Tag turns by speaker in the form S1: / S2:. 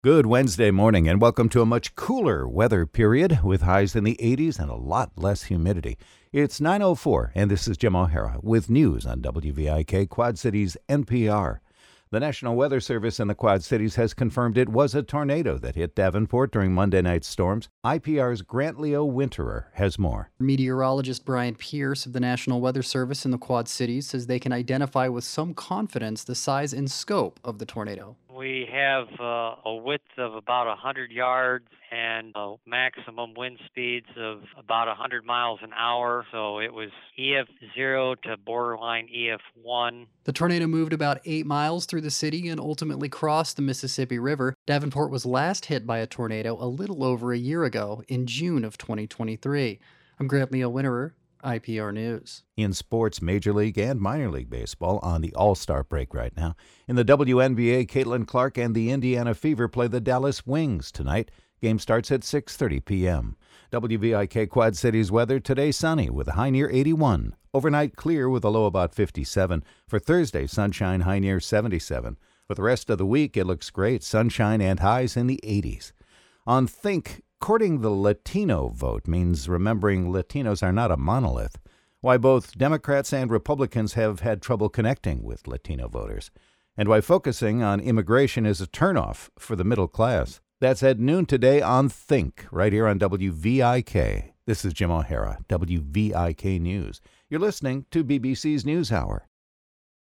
S1: Good Wednesday morning and welcome to a much cooler weather period with highs in the 80s and a lot less humidity. It's 9:04 and this is Jim O'Hara with news on WVIK Quad Cities NPR. The National Weather Service in the Quad Cities has confirmed it was a tornado that hit Davenport during Monday night's storms. IPR's Grant Leo Winterer has more.
S2: Meteorologist Brian Pierce of the National Weather Service in the Quad Cities says they can identify with some confidence the size and scope of the tornado.
S3: We have a width of about 100 yards and maximum wind speeds of about 100 miles an hour. So it was EF0 to borderline EF1.
S2: The tornado moved about 8 miles through the city and ultimately crossed the Mississippi River. Davenport was last hit by a tornado a little over a year ago in June of 2023. I'm Grant Leo Winterer, IPR News.
S1: In sports, Major League and Minor League Baseball on the All-Star break right now. In the WNBA, Caitlin Clark and the Indiana Fever play the Dallas Wings tonight. Game starts at 6:30 p.m. WVIK Quad Cities weather today sunny with a high near 81. Overnight clear with a low about 57. For Thursday, sunshine high near 77. For the rest of the week, it looks great. Sunshine and highs in the 80s. On Think, courting the Latino vote means remembering Latinos are not a monolith. Why both Democrats and Republicans have had trouble connecting with Latino voters. And why focusing on immigration is a turnoff for the middle class. That's at noon today on Think, right here on WVIK. This is Jim O'Hara, WVIK News. You're listening to BBC's NewsHour.